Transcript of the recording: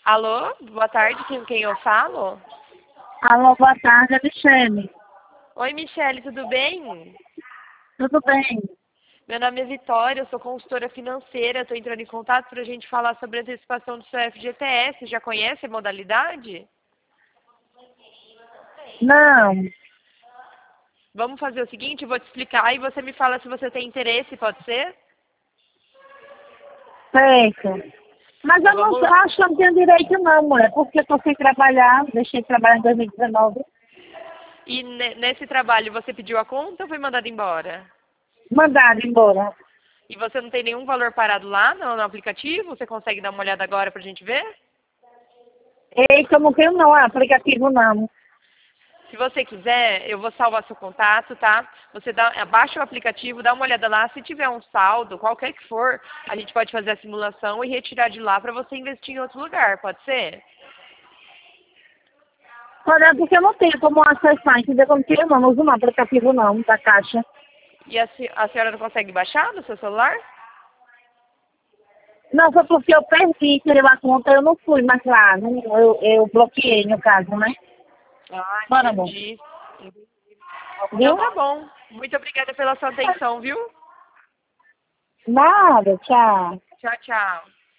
Alô, boa tarde, com quem eu falo? Alô, boa tarde, é Michele. Oi, Michele, tudo bem? Tudo bem? Meu nome é Vitória, eu sou consultora financeira, estou entrando em contato para a gente falar sobre a antecipação do seu FGTS. Já conhece a modalidade? Não, Vamos fazer o seguinte, eu vou te explicar e você me fala se você tem interesse, pode ser? certo. Mas Então eu não vamos lá. acho que eu não tenho direito não, mulher, porque eu tô sem trabalhar, deixei de trabalhar em 2019, E nesse trabalho você pediu a conta ou foi mandado embora? mandado embora. E você não tem nenhum valor parado lá no aplicativo? Você consegue dar uma olhada agora para a gente ver? Eita, eu não tenho não, aplicativo não. Se você quiser, eu vou salvar seu contato, tá? Você baixa o aplicativo, dá uma olhada lá. Se tiver um saldo, qualquer que for, a gente pode fazer a simulação e retirar de lá para você investir em outro lugar, pode ser? Olha, porque eu não tenho como acessar, entendeu? Eu não tenho não uso não aplicativo não, da Caixa. E a senhora não consegue baixar no seu celular? Não, foi porque eu perdi, tirei a conta, eu não fui mais lá, eu bloqueei no caso, né? Ah, Bora, amor. entendi. Então Viu? tá bom. Muito obrigada pela sua atenção, viu? Nada, tchau. Tchau, tchau.